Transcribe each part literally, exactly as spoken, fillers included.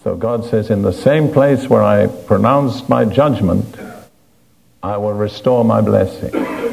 So God says, in the same place where I pronounced my judgment, I will restore my blessing.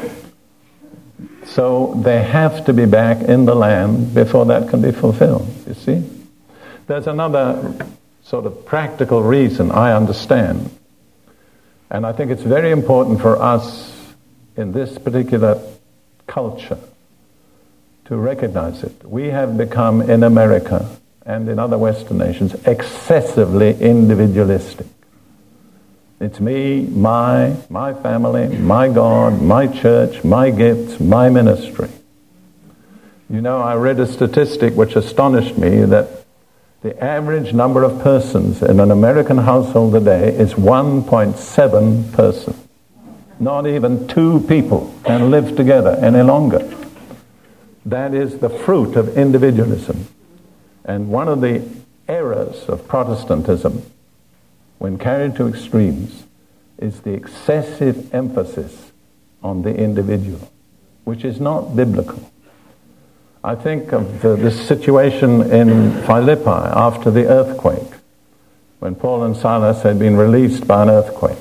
So they have to be back in the land before that can be fulfilled, you see? There's another sort of practical reason I understand. And I think it's very important for us in this particular culture to recognize it. We have become, in America and in other Western nations, excessively individualistic. It's me, my, my family, my God, my church, my gifts, my ministry. You know, I read a statistic which astonished me that the average number of persons in an American household today is one point seven persons. Not even two people can live together any longer. That is the fruit of individualism. And one of the errors of Protestantism, when carried to extremes, is the excessive emphasis on the individual, which is not biblical. I think of the, this situation in Philippi after the earthquake, when Paul and Silas had been released by an earthquake.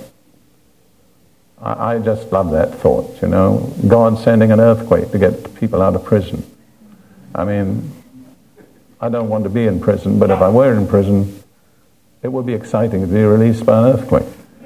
I, I just love that thought, you know, God sending an earthquake to get people out of prison. I mean, I don't want to be in prison, but if I were in prison, it would be exciting to be released by an earthquake.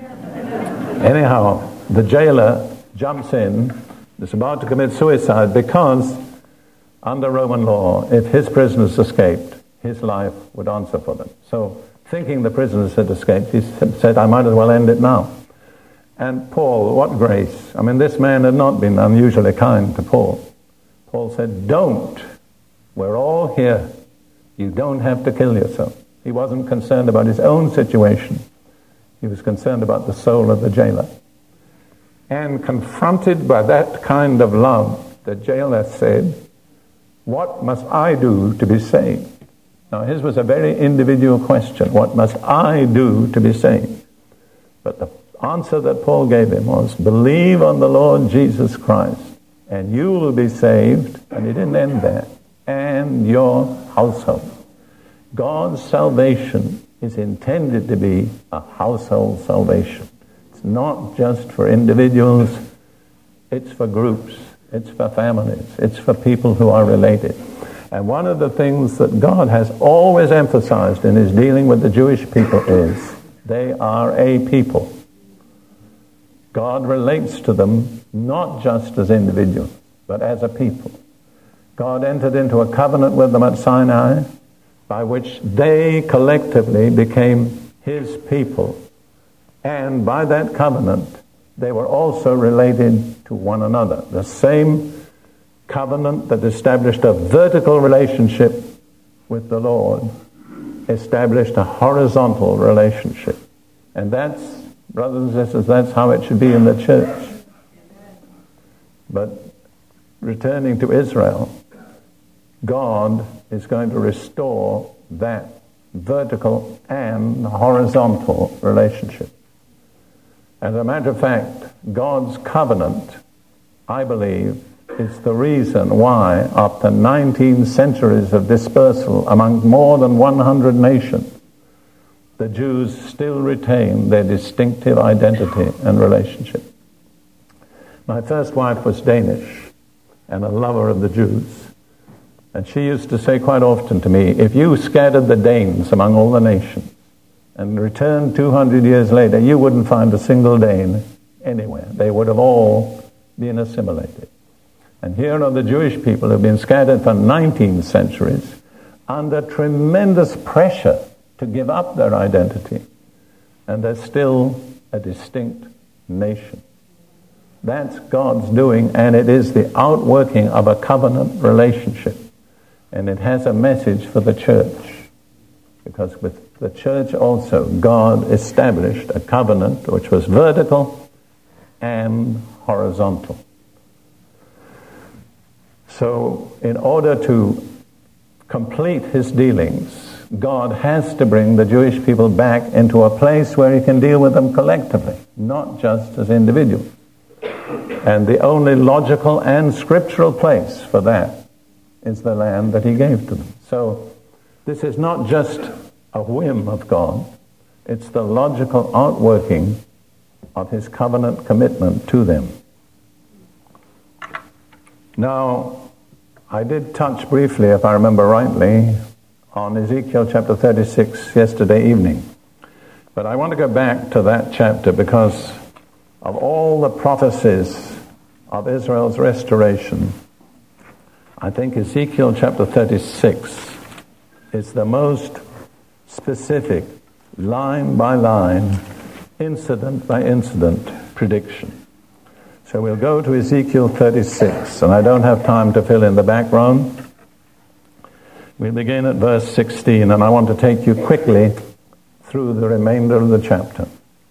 Anyhow, the jailer jumps in, is about to commit suicide because under Roman law, if his prisoners escaped, his life would answer for them. So, thinking the prisoners had escaped, he said, I might as well end it now. And Paul, what grace. I mean, this man had not been unusually kind to Paul. Paul said, don't. We're all here. You don't have to kill yourself. He wasn't concerned about his own situation. He was concerned about the soul of the jailer. And confronted by that kind of love, the jailer said, what must I do to be saved? Now, his was a very individual question. What must I do to be saved? But the answer that Paul gave him was, believe on the Lord Jesus Christ, and you will be saved. And he didn't end there. And your household. God's salvation is intended to be a household salvation. It's not just for individuals. It's for groups. It's for families. It's for people who are related. And one of the things that God has always emphasized in his dealing with the Jewish people is they are a people. God relates to them not just as individuals, but as a people. God entered into a covenant with them at Sinai by which they collectively became his people. And by that covenant, they were also related to one another. The same covenant that established a vertical relationship with the Lord established a horizontal relationship. And that's, brothers and sisters, that's how it should be in the church. But returning to Israel, God is going to restore that vertical and horizontal relationship. As a matter of fact, God's covenant, I believe, is the reason why, after nineteen centuries of dispersal among more than one hundred nations, the Jews still retain their distinctive identity and relationship. My first wife was Danish and a lover of the Jews. And she used to say quite often to me, if you scattered the Danes among all the nations and returned two hundred years later, you wouldn't find a single Dane anywhere. They would have all been assimilated. And here are the Jewish people who have been scattered for nineteen centuries under tremendous pressure to give up their identity. And they're still a distinct nation. That's God's doing, and it is the outworking of a covenant relationship. And it has a message for the church. Because with the church also, God established a covenant which was vertical and horizontal. So, in order to complete his dealings, God has to bring the Jewish people back into a place where he can deal with them collectively, not just as individuals. And the only logical and scriptural place for that is the land that he gave to them. So, this is not just a whim of God. It's the logical outworking of his covenant commitment to them. Now, I did touch briefly, if I remember rightly, on Ezekiel chapter thirty-six yesterday evening. But I want to go back to that chapter because of all the prophecies of Israel's restoration, I think Ezekiel chapter thirty-six is the most specific, line by line, incident by incident prediction. So we'll go to Ezekiel thirty-six, and I don't have time to fill in the background. We'll begin at verse sixteen, and I want to take you quickly through the remainder of the chapter.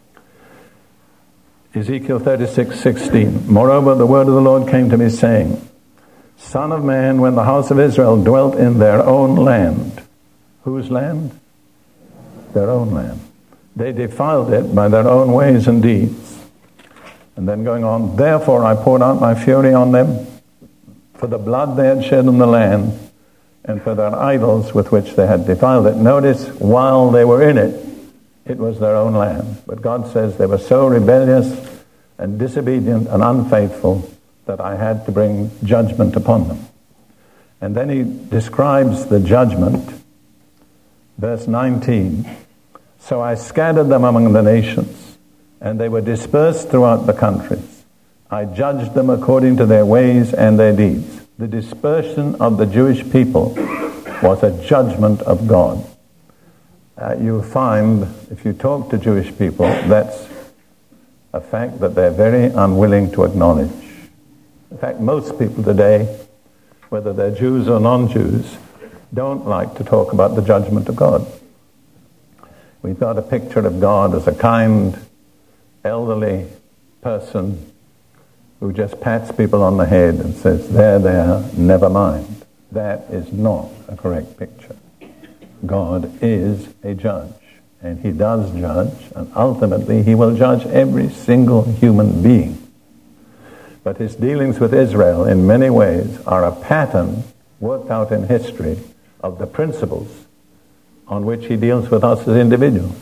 Ezekiel thirty-six, sixteen. Moreover, the word of the Lord came to me, saying, Son of man, when the house of Israel dwelt in their own land. Whose land? Their own land. They defiled it by their own ways and deeds. And then going on, therefore I poured out my fury on them for the blood they had shed in the land and for their idols with which they had defiled it. Notice, while they were in it, it was their own land. But God says they were so rebellious and disobedient and unfaithful that I had to bring judgment upon them. And then he describes the judgment. Verse nineteen. So I scattered them among the nations, and they were dispersed throughout the countries. I judged them according to their ways and their deeds. The dispersion of the Jewish people was a judgment of God. Uh, you'll find, if you talk to Jewish people, that's a fact that they're very unwilling to acknowledge. In fact, most people today, whether they're Jews or non-Jews, don't like to talk about the judgment of God. We've got a picture of God as a kind, elderly person who just pats people on the head and says, there, there, never mind. That is not a correct picture. God is a judge, and he does judge, and ultimately he will judge every single human being. But his dealings with Israel in many ways are a pattern worked out in history of the principles on which he deals with us as individuals.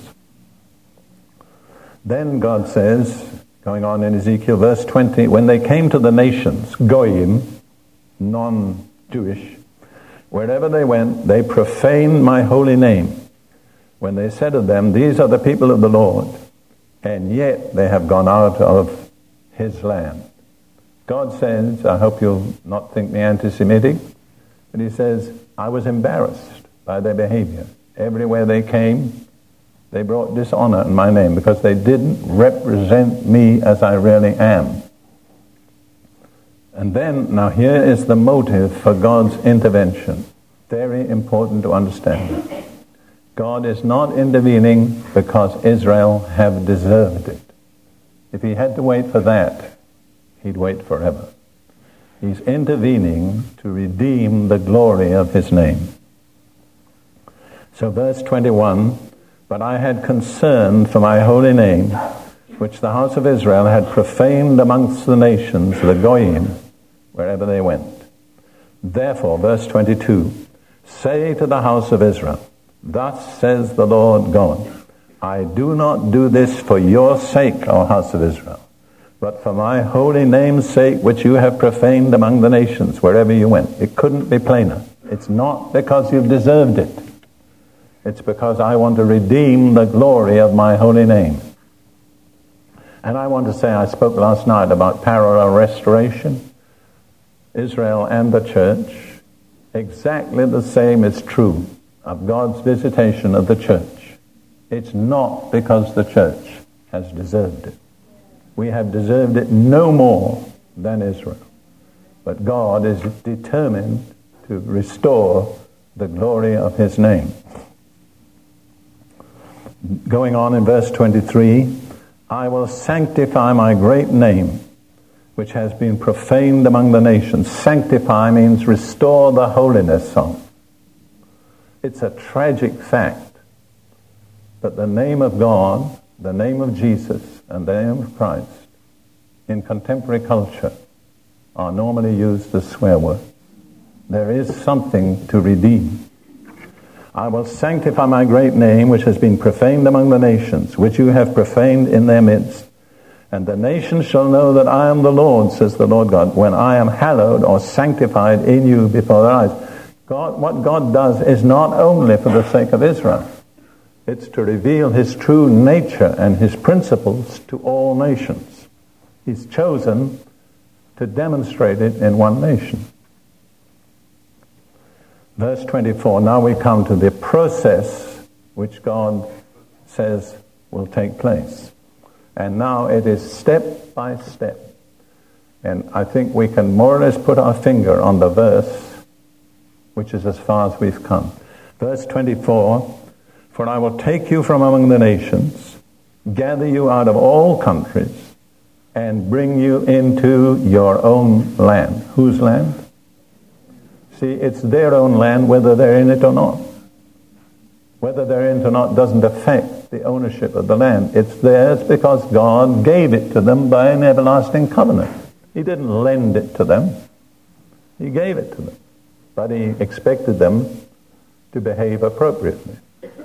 Then God says, going on in Ezekiel verse twenty, when they came to the nations, Goyim, non-Jewish, wherever they went, they profaned my holy name. When they said to them, these are the people of the Lord, and yet they have gone out of his land. God says, I hope you'll not think me anti-Semitic, but he says, I was embarrassed by their behavior. Everywhere they came, they brought dishonor in my name because they didn't represent me as I really am. And then, now here is the motive for God's intervention. Very important to understand. God is not intervening because Israel have deserved it. If he had to wait for that, he'd wait forever. He's intervening to redeem the glory of his name. So verse twenty-one, but I had concern for my holy name, which the house of Israel had profaned amongst the nations, the Goyim, wherever they went. Therefore, verse twenty-two, say to the house of Israel, thus says the Lord God, I do not do this for your sake, O house of Israel, but for my holy name's sake, which you have profaned among the nations, wherever you went. It couldn't be plainer. It's not because you've deserved it. It's because I want to redeem the glory of my holy name. And I want to say, I spoke last night about parallel restoration. Israel and the church, exactly the same is true of God's visitation of the church. It's not because the church has deserved it. We have deserved it no more than Israel. But God is determined to restore the glory of his name. Going on in verse twenty-three, I will sanctify my great name, which has been profaned among the nations. Sanctify means restore the holiness of. It's a tragic fact that the name of God, the name of Jesus, and the name of Christ in contemporary culture are normally used as swear words. There is something to redeem. I will sanctify my great name, which has been profaned among the nations, which you have profaned in their midst. And the nations shall know that I am the Lord, says the Lord God, when I am hallowed or sanctified in you before their eyes. God, what God does is not only for the sake of Israel. It's to reveal his true nature and his principles to all nations. He's chosen to demonstrate it in one nation. Verse twenty-four, now we come to the process which God says will take place. And now it is step by step. And I think we can more or less put our finger on the verse, which is as far as we've come. Verse twenty-four, for I will take you from among the nations, gather you out of all countries, and bring you into your own land. Whose land? See, it's their own land whether they're in it or not. Whether they're in it or not doesn't affect the ownership of the land. It's theirs because God gave it to them by an everlasting covenant. He didn't lend it to them. He gave it to them. But he expected them to behave appropriately.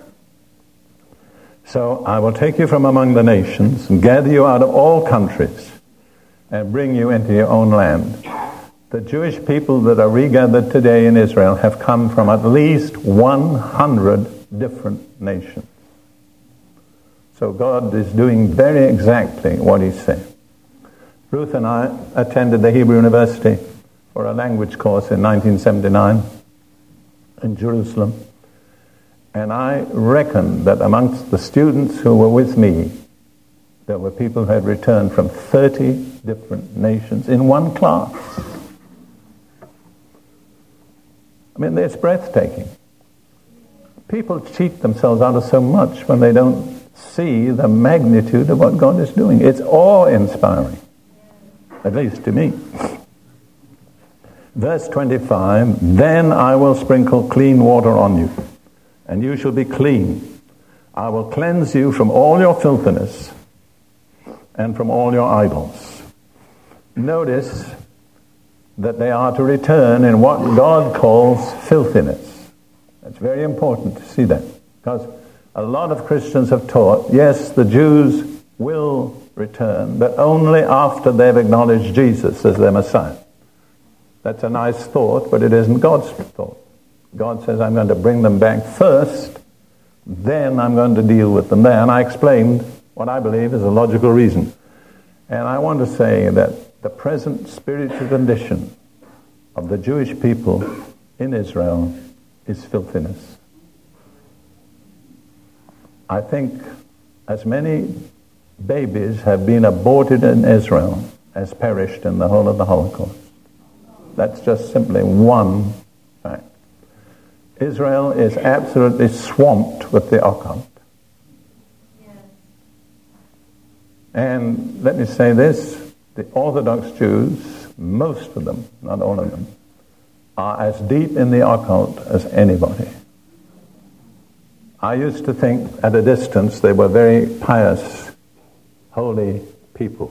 So I will take you from among the nations and gather you out of all countries and bring you into your own land. The Jewish people that are regathered today in Israel have come from at least one hundred different nations. So God is doing very exactly what he said. Ruth and I attended the Hebrew University for a language course in nineteen seventy-nine in Jerusalem. And I reckon that amongst the students who were with me, there were people who had returned from thirty different nations in one class. I mean, it's breathtaking. People cheat themselves out of so much when they don't see the magnitude of what God is doing. It's awe-inspiring, at least to me. Verse twenty-five, then I will sprinkle clean water on you, and you shall be clean. I will cleanse you from all your filthiness and from all your idols. Notice that they are to return in what God calls filthiness. It's very important to see that, because a lot of Christians have taught, yes, the Jews will return, but only after they've acknowledged Jesus as their Messiah. That's a nice thought, but it isn't God's thought. God says, I'm going to bring them back first, then I'm going to deal with them there. And I explained what I believe is a logical reason. And I want to say that the present spiritual condition of the Jewish people in Israel is filthiness. I think as many babies have been aborted in Israel as perished in the whole of the Holocaust. That's just simply one fact. Israel is absolutely swamped with the occult. And let me say this, the Orthodox Jews, most of them, not all of them, are as deep in the occult as anybody. I used to think at a distance they were very pious, holy people.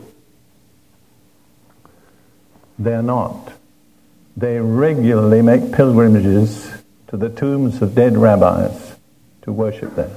They're not. They regularly make pilgrimages to the tombs of dead rabbis to worship there.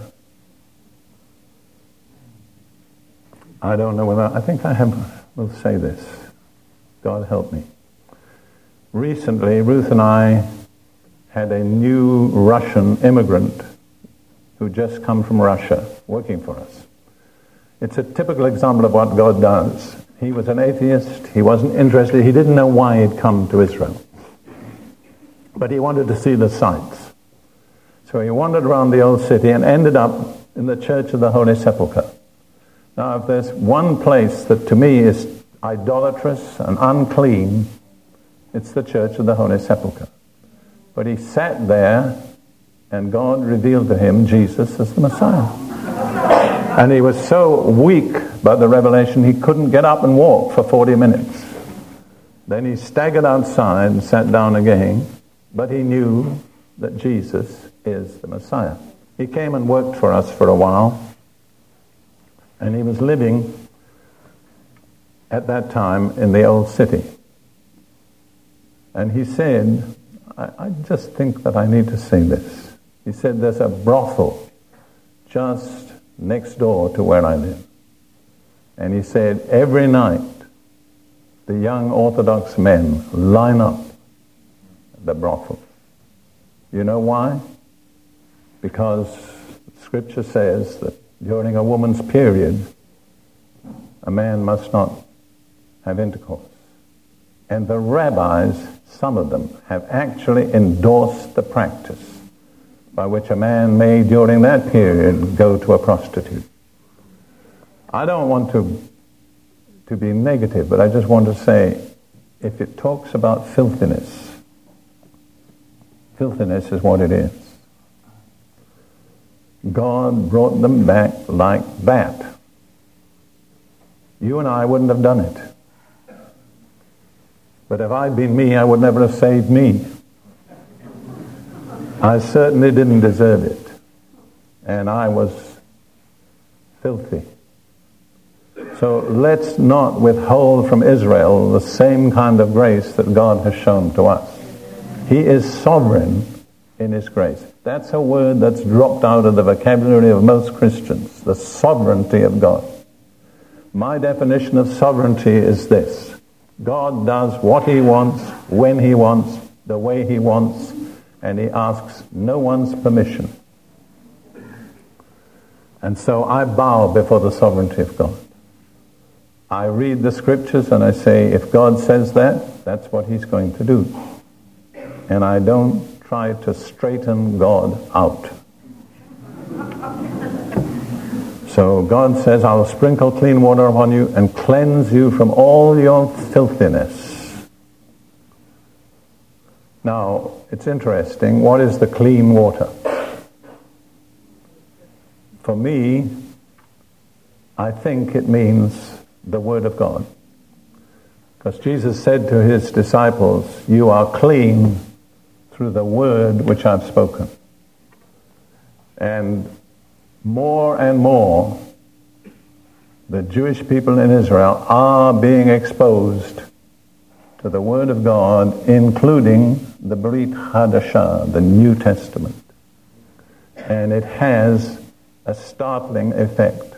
I don't know whether, I think I have, will say this. God help me. Recently, Ruth and I had a new Russian immigrant who just come from Russia working for us. It's a typical example of what God does. He was an atheist. He wasn't interested. He didn't know why he'd come to Israel. But he wanted to see the sights. So he wandered around the old city and ended up in the Church of the Holy Sepulchre. Now, if there's one place that to me is idolatrous and unclean, it's the Church of the Holy Sepulchre. But he sat there, and God revealed to him Jesus as the Messiah. And he was so weak by the revelation, he couldn't get up and walk for forty minutes. Then he staggered outside and sat down again, but he knew that Jesus is the Messiah. He came and worked for us for a while, and he was living at that time in the old city. And he said, I, I just think that I need to say this. He said, there's a brothel just next door to where I live. And he said, every night, the young Orthodox men line up at the brothel. You know why? Because Scripture says that during a woman's period, a man must not have intercourse. And the rabbis, some of them, have actually endorsed the practice by which a man may, during that period, go to a prostitute. I don't want to, to be negative, but I just want to say, if it talks about filthiness, filthiness is what it is. God brought them back like that. You and I wouldn't have done it. But if I'd been me, I would never have saved me. I certainly didn't deserve it. And I was filthy. So let's not withhold from Israel the same kind of grace that God has shown to us. He is sovereign in His grace. That's a word that's dropped out of the vocabulary of most Christians, the sovereignty of God. My definition of sovereignty is this: God does what He wants, when He wants, the way He wants, and He asks no one's permission. And so I bow before the sovereignty of God. I read the Scriptures and I say, if God says that, that's what He's going to do. And I don't try to straighten God out. So God says, I'll sprinkle clean water upon you and cleanse you from all your filthiness. Now, it's interesting. What is the clean water? For me, I think it means the Word of God. Because Jesus said to His disciples, you are clean through the word which I've spoken. And more and more, the Jewish people in Israel are being exposed to the Word of God, including the Brit Hadashah, the New Testament. And it has a startling effect.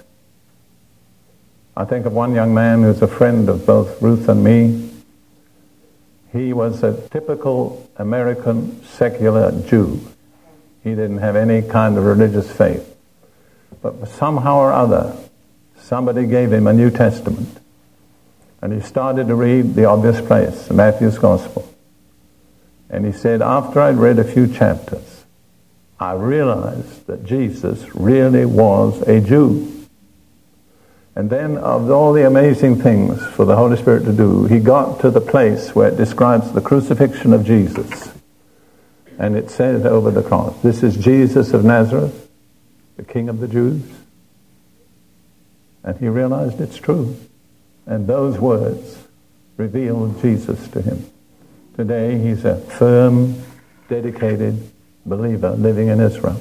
I think of one young man who's a friend of both Ruth and me. He was a typical American secular Jew. He didn't have any kind of religious faith. But somehow or other, somebody gave him a New Testament. And he started to read the obvious place, Matthew's Gospel. And he said, after I'd read a few chapters, I realized that Jesus really was a Jew. And then, of all the amazing things for the Holy Spirit to do, he got to the place where it describes the crucifixion of Jesus. And it says over the cross, this is Jesus of Nazareth, the King of the Jews. And he realized it's true. And those words revealed Jesus to him. Today he's a firm, dedicated believer living in Israel.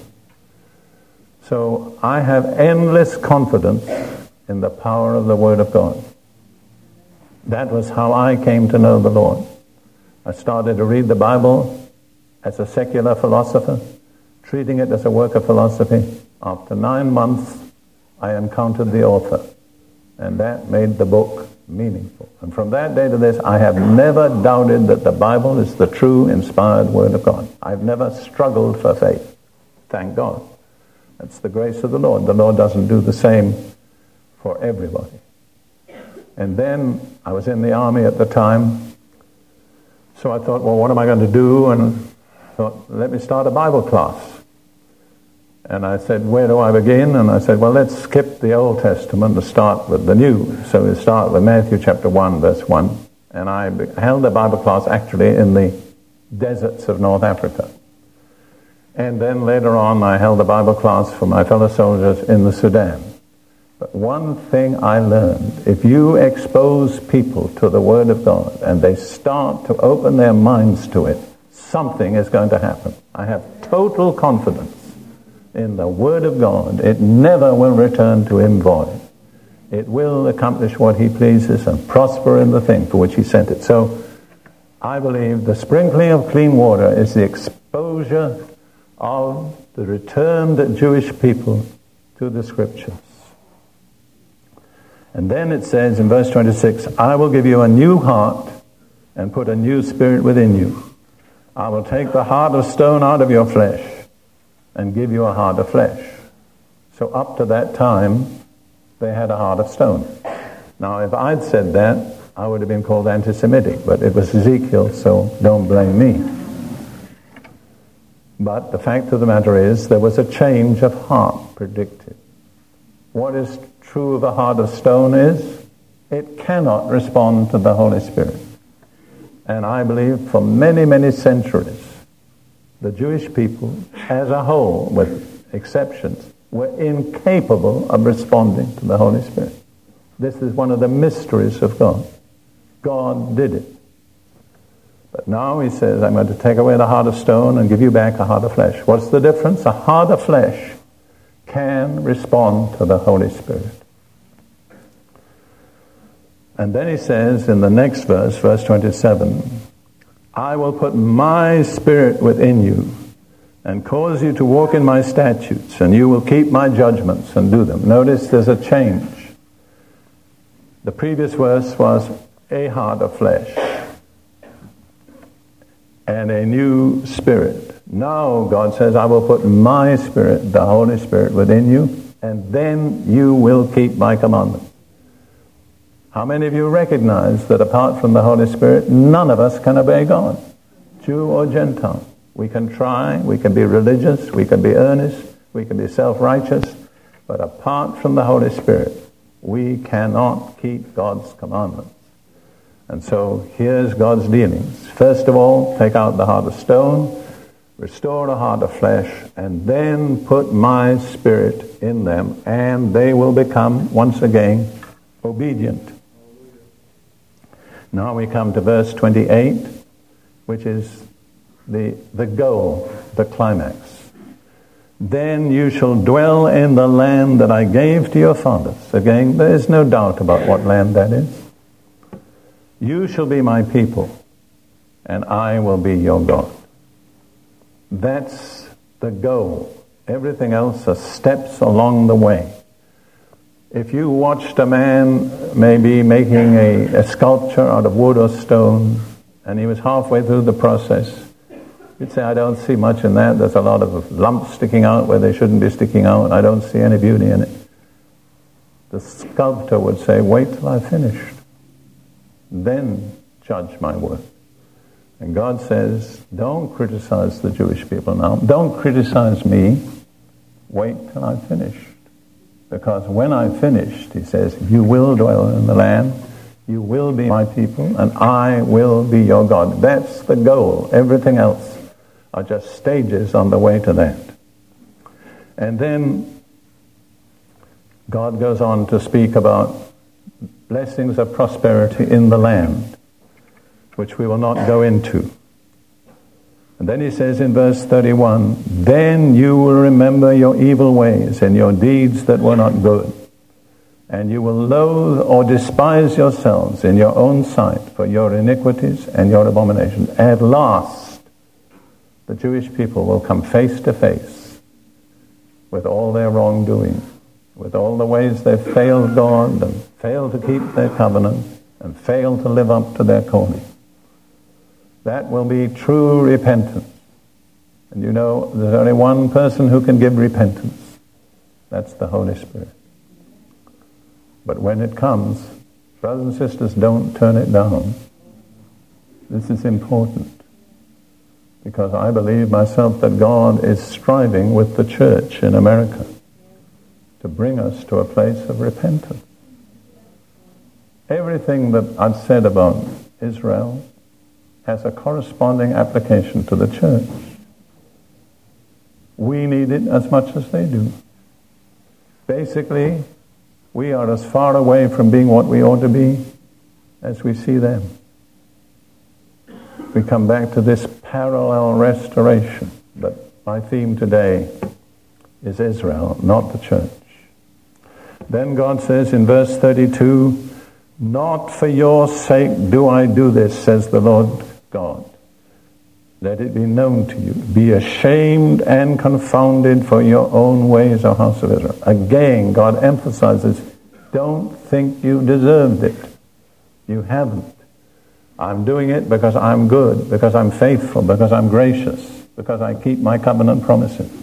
So I have endless confidence in the power of the Word of God. That was how I came to know the Lord. I started to read the Bible as a secular philosopher, treating it as a work of philosophy. After nine months, I encountered the author, and that made the book meaningful. And from that day to this, I have never doubted that the Bible is the true, inspired Word of God. I've never struggled for faith. Thank God. That's the grace of the Lord. The Lord doesn't do the same for everybody. And then I was in the army at the time, so I thought, well, what am I going to do? And I thought, let me start a Bible class. And I said, where do I begin? And I said, well, let's skip the Old Testament and start with the New. So we start with Matthew chapter one, verse one. And I held a Bible class actually in the deserts of North Africa. And then later on, I held a Bible class for my fellow soldiers in the Sudan. But one thing I learned, if you expose people to the Word of God and they start to open their minds to it, something is going to happen. I have total confidence in the Word of God. It never will return to Him void. It will accomplish what He pleases and prosper in the thing for which He sent it. So I believe the sprinkling of clean water is the exposure of the returned Jewish people to the Scriptures. And then it says in verse twenty-six, I will give you a new heart and put a new spirit within you. I will take the heart of stone out of your flesh and give you a heart of flesh. So up to that time, they had a heart of stone. Now, if I'd said that, I would have been called anti-Semitic, but it was Ezekiel, so don't blame me. But the fact of the matter is, there was a change of heart predicted. What is true of a heart of stone is, it cannot respond to the Holy Spirit. And I believe for many, many centuries, the Jewish people as a whole, with exceptions, were incapable of responding to the Holy Spirit. This is one of the mysteries of God. God did it. But now he says, I'm going to take away the heart of stone and give you back a heart of flesh. What's the difference? A heart of flesh can respond to the Holy Spirit. And then he says in the next verse, verse twenty-seven, I will put my spirit within you and cause you to walk in my statutes, and you will keep my judgments and do them. Notice there's a change. The previous verse was a heart of flesh and a new spirit. Now God says, I will put my spirit, the Holy Spirit, within you, and then you will keep my commandments. How many of you recognize that apart from the Holy Spirit, none of us can obey God, Jew or Gentile? We can try, we can be religious, we can be earnest, we can be self-righteous, but apart from the Holy Spirit, we cannot keep God's commandments. And so here's God's dealings. First of all, take out the heart of stone, restore a heart of flesh, and then put my spirit in them, and they will become, once again, obedient. Now we come to verse twenty-eight, which is the, the goal, the climax. Then you shall dwell in the land that I gave to your fathers. Again, there is no doubt about what land that is. You shall be my people, and I will be your God. That's the goal. Everything else are steps along the way. If you watched a man maybe making a, a sculpture out of wood or stone, and he was halfway through the process, you'd say, I don't see much in that. There's a lot of lumps sticking out where they shouldn't be sticking out. I don't see any beauty in it. The sculptor would say, wait till I've finished. Then judge my work. And God says, don't criticize the Jewish people now. Don't criticize me. Wait till I've finished. Because when I've finished, he says, you will dwell in the land, you will be my people, and I will be your God. That's the goal. Everything else are just stages on the way to that. And then God goes on to speak about blessings of prosperity in the land, which we will not go into. And then he says in verse thirty-one, then you will remember your evil ways and your deeds that were not good, and you will loathe or despise yourselves in your own sight for your iniquities and your abominations. At last, the Jewish people will come face to face with all their wrongdoing, with all the ways they've failed God and failed to keep their covenant and failed to live up to their calling. That will be true repentance. And you know, there's only one person who can give repentance. That's the Holy Spirit. But when it comes, brothers and sisters, don't turn it down. This is important. Because I believe myself that God is striving with the church in America to bring us to a place of repentance. Everything that I've said about Israel has a corresponding application to the church. We need it as much as they do. Basically, we are as far away from being what we ought to be as we see them. We come back to this parallel restoration, but my theme today is Israel, not the church. Then God says in verse thirty-two, not for your sake do I do this, says the Lord God. Let it be known to you. Be ashamed and confounded for your own ways, O house of Israel. Again, God emphasizes, don't think you deserved it. You haven't. I'm doing it because I'm good, because I'm faithful, because I'm gracious, because I keep my covenant promises.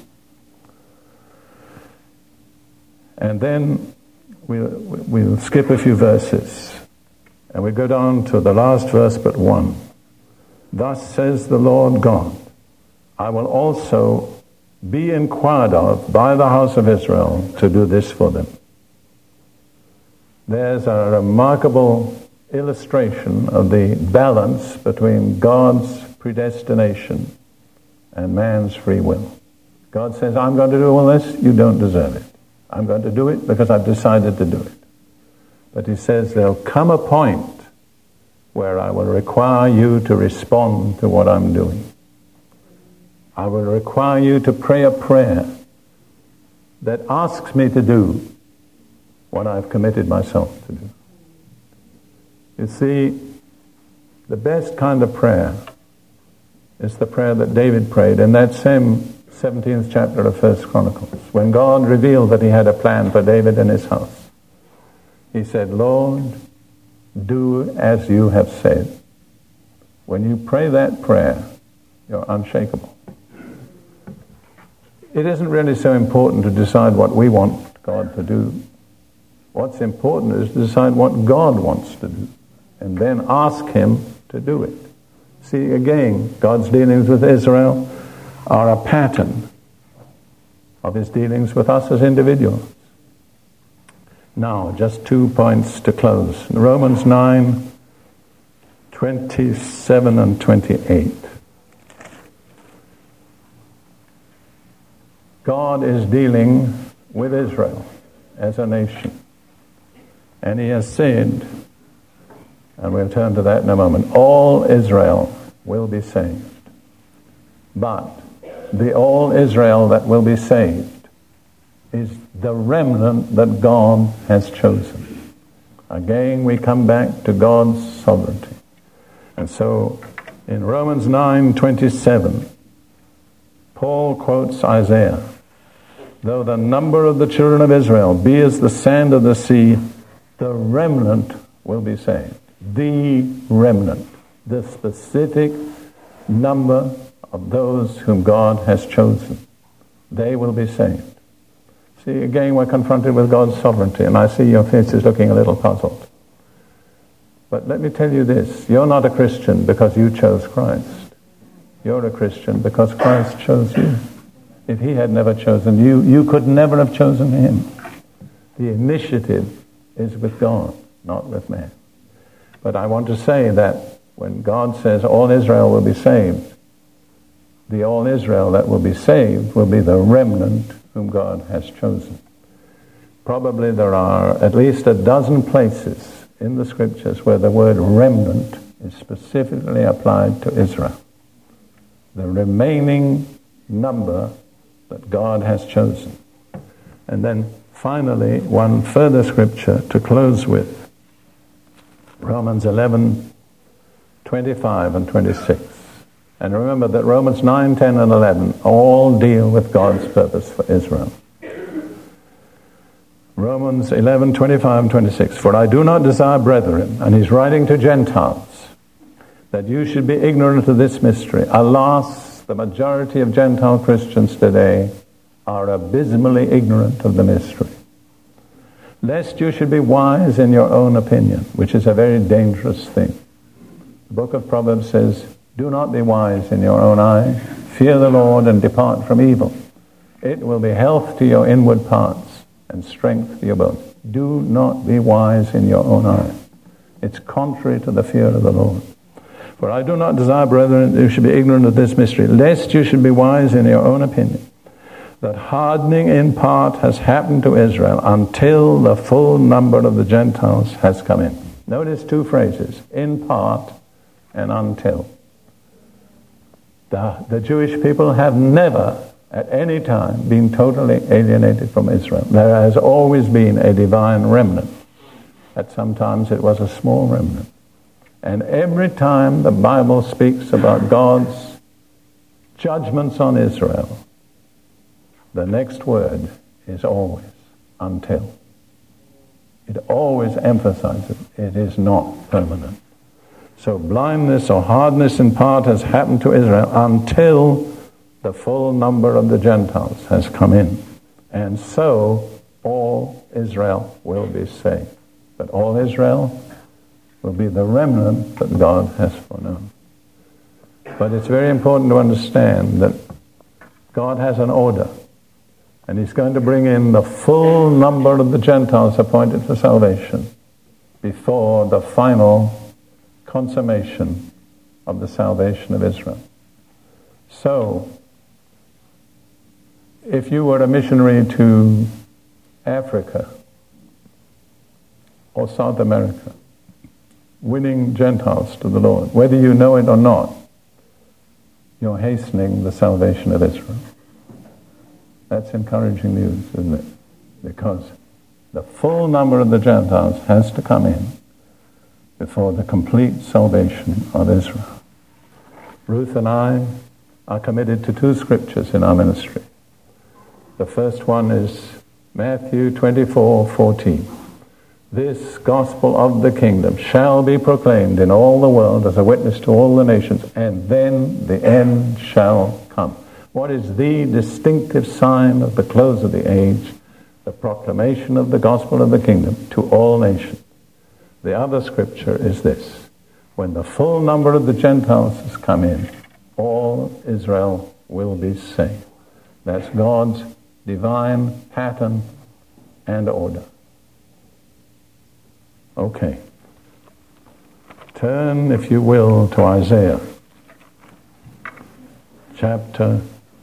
And then we'll, we'll skip a few verses, and we go down to the last verse but one. Thus says the Lord God, I will also be inquired of by the house of Israel to do this for them. There's a remarkable illustration of the balance between God's predestination and man's free will. God says, I'm going to do all this, you don't deserve it. I'm going to do it because I've decided to do it. But he says there'll come a point where I will require you to respond to what I'm doing. I will require you to pray a prayer that asks me to do what I've committed myself to do. You see, the best kind of prayer is the prayer that David prayed in that same seventeenth chapter of First Chronicles, when God revealed that he had a plan for David and his house. He said, Lord, do as you have said. When you pray that prayer, you're unshakable. It isn't really so important to decide what we want God to do. What's important is to decide what God wants to do, and then ask him to do it. See, again, God's dealings with Israel are a pattern of his dealings with us as individuals. Now, just two points to close. In Romans nine, twenty-seven and twenty-eight. God is dealing with Israel as a nation. And he has said, and we'll turn to that in a moment, all Israel will be saved. But the all Israel that will be saved is the remnant that God has chosen. Again, we come back to God's sovereignty. And so, in Romans nine twenty-seven, Paul quotes Isaiah. Though the number of the children of Israel be as the sand of the sea, the remnant will be saved. The remnant. The specific number of those whom God has chosen. They will be saved. See, again, we're confronted with God's sovereignty, and I see your faces looking a little puzzled. But let me tell you this. You're not a Christian because you chose Christ. You're a Christian because Christ chose you. If he had never chosen you, you could never have chosen him. The initiative is with God, not with man. But I want to say that when God says all Israel will be saved, the all Israel that will be saved will be the remnant whom God has chosen. Probably there are at least a dozen places in the scriptures where the word remnant is specifically applied to Israel. The remaining number that God has chosen. And then finally, one further scripture to close with. Romans eleven, twenty-five and twenty-six. And remember that Romans nine, ten, and eleven all deal with God's purpose for Israel. Romans eleven, twenty-five and twenty-six. For I do not desire, brethren, and he's writing to Gentiles, that you should be ignorant of this mystery. Alas, the majority of Gentile Christians today are abysmally ignorant of the mystery. Lest you should be wise in your own opinion, which is a very dangerous thing. The book of Proverbs says, do not be wise in your own eye. Fear the Lord and depart from evil. It will be health to your inward parts and strength to your bones. Do not be wise in your own eye. It's contrary to the fear of the Lord. For I do not desire, brethren, that you should be ignorant of this mystery, lest you should be wise in your own opinion, that hardening in part has happened to Israel until the full number of the Gentiles has come in. Notice two phrases, in part and until. The, the Jewish people have never at any time been totally alienated from Israel. There has always been a divine remnant. At sometimes it was a small remnant. And every time the Bible speaks about God's judgments on Israel, the next word is always until. It always emphasizes it is not permanent. So blindness or hardness in part has happened to Israel until the full number of the Gentiles has come in. And so all Israel will be saved. But all Israel will be the remnant that God has foreknown. But it's very important to understand that God has an order. And he's going to bring in the full number of the Gentiles appointed for salvation before the final consummation of the salvation of Israel. So, if you were a missionary to Africa or South America, winning Gentiles to the Lord, whether you know it or not, you're hastening the salvation of Israel. That's encouraging news, isn't it? Because the full number of the Gentiles has to come in before the complete salvation of Israel. Ruth and I are committed to two scriptures in our ministry. The first one is Matthew twenty-four fourteen. This gospel of the kingdom shall be proclaimed in all the world as a witness to all the nations, and then the end shall come. What is the distinctive sign of the close of the age? The proclamation of the gospel of the kingdom to all nations. The other scripture is this: when the full number of the Gentiles has come in, all Israel will be saved. That's God's divine pattern and order. Okay. Turn, if you will, to Isaiah chapter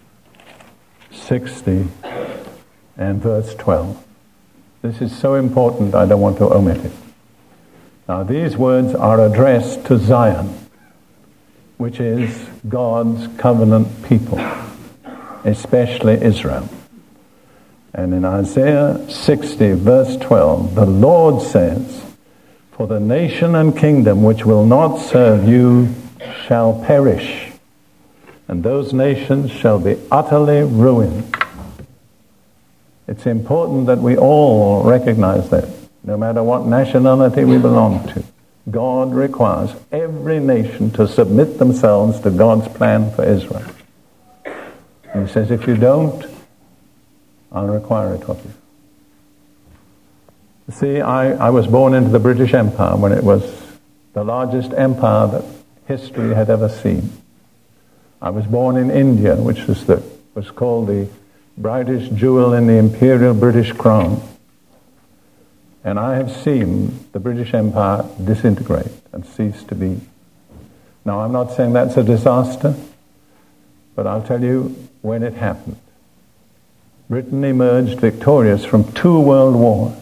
sixty and verse twelve. This is so important, I don't want to omit it. Now, these words are addressed to Zion, which is God's covenant people, especially Israel. And in Isaiah sixty, verse twelve, the Lord says, "For the nation and kingdom which will not serve you shall perish, and those nations shall be utterly ruined." It's important that we all recognize that, no matter what nationality we belong to. God requires every nation to submit themselves to God's plan for Israel. And he says, if you don't, I'll require it of you. See, I, I was born into the British Empire when it was the largest empire that history had ever seen. I was born in India, which was, the, was called the brightest jewel in the imperial British crown. And I have seen the British Empire disintegrate and cease to be. Now, I'm not saying that's a disaster, but I'll tell you when it happened. Britain emerged victorious from two world wars.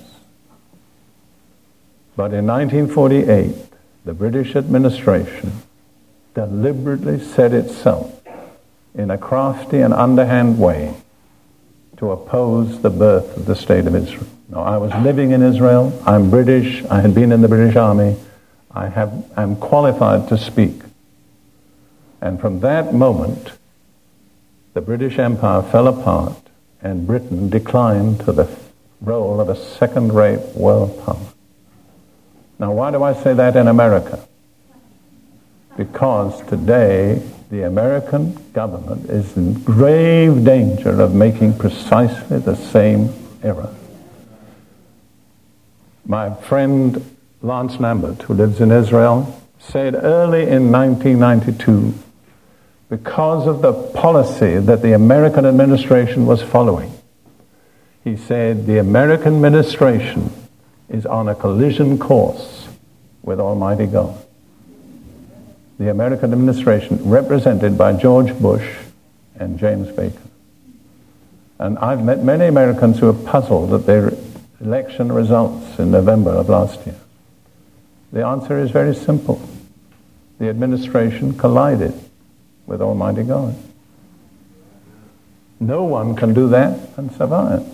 But in nineteen forty-eight, the British administration deliberately set itself in a crafty and underhand way to oppose the birth of the state of Israel. Now, I was living in Israel. I'm British. I had been in the British Army. I have, I'm qualified to speak. And from that moment, the British Empire fell apart and Britain declined to the role of a second-rate world power. Now, why do I say that in America? Because today the American government is in grave danger of making precisely the same error. My friend Lance Lambert, who lives in Israel, said early in nineteen ninety-two, because of the policy that the American administration was following, he said the American administration is on a collision course with Almighty God. The American administration represented by George Bush and James Baker. And I've met many Americans who are puzzled at their election results in November of last year. The answer is very simple. The administration collided with Almighty God. No one can do that and survive.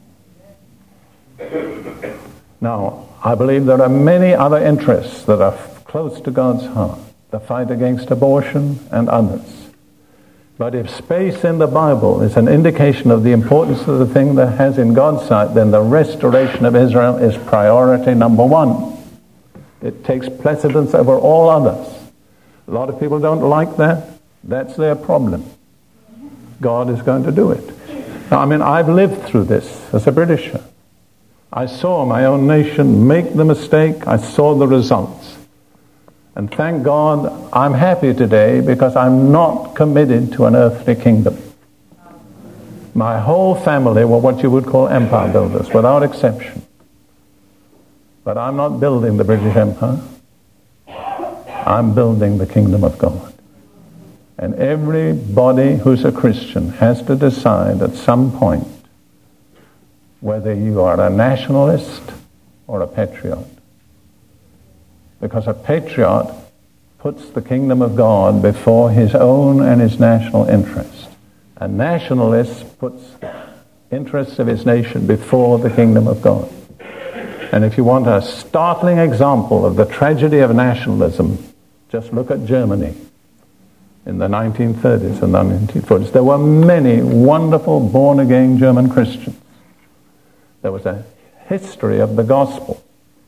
Now, I believe there are many other interests that are close to God's heart. The fight against abortion and others. But if space in the Bible is an indication of the importance of the thing that has in God's sight, then the restoration of Israel is priority number one. It takes precedence over all others. A lot of people don't like that. That's their problem. God is going to do it. Now, I mean, I've lived through this as a Britisher. I saw my own nation make the mistake. I saw the results. And thank God I'm happy today because I'm not committed to an earthly kingdom. My whole family were what you would call empire builders, without exception. But I'm not building the British Empire. I'm building the kingdom of God. And everybody who's a Christian has to decide at some point whether you are a nationalist or a patriot. Because a patriot puts the kingdom of God before his own and his national interest. A nationalist puts interests of his nation before the kingdom of God. And if you want a startling example of the tragedy of nationalism, just look at Germany in the nineteen thirties and the nineteen forties. There were many wonderful born-again German Christians. There was a history of the gospel.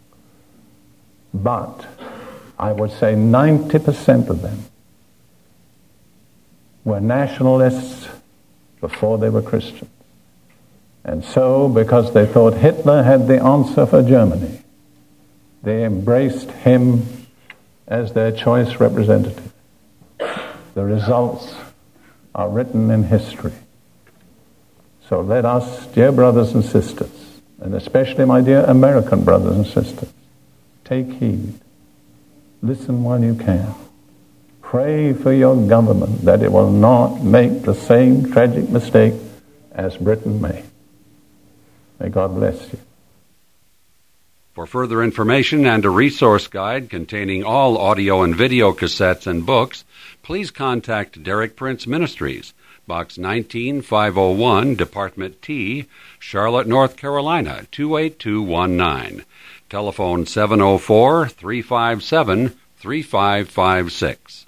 But I would say ninety percent of them were nationalists before they were Christians. And so, because they thought Hitler had the answer for Germany, they embraced him as their choice representative. The results are written in history. So let us, dear brothers and sisters, and especially my dear American brothers and sisters, take heed. Listen while you can. Pray for your government that it will not make the same tragic mistake as Britain made. May God bless you. For further information and a resource guide containing all audio and video cassettes and books, please contact Derek Prince Ministries, Box nineteen five oh one, Department T, Charlotte, North Carolina, two eight two one nine. Telephone seven oh four, three five seven, three five five six.